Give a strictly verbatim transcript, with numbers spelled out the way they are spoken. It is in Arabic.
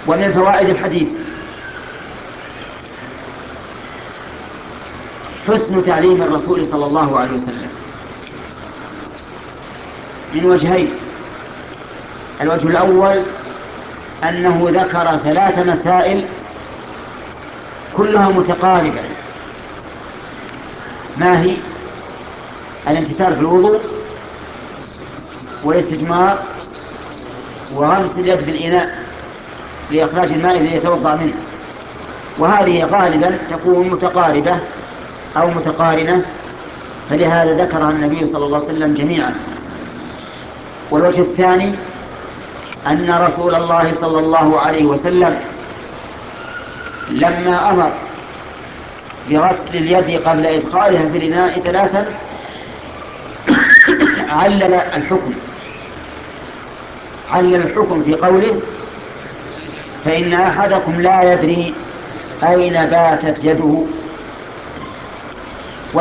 ومن فوائد الحديث حسن تعليم الرسول صلى الله عليه وسلم من وجهين. الوجه الأول أنه ذكر ثلاث مسائل كلها متقاربة. ما هي؟ الامتثال في الوضوء، والاستجمار، وغمس اليد بالإناء لإخراج الماء الذي يتوضأ منه. وهذه غالبا تكون متقاربة أو متقارنة، فلهذا ذكرها النبي صلى الله عليه وسلم جميعا. والوجه الثاني أن رسول الله صلى الله عليه وسلم لما أمر بغسل اليد قبل إدخالها في الإناء ثلاثا علل الحكم علل الحكم في قوله: فإن أحدكم لا يدري أين باتت يده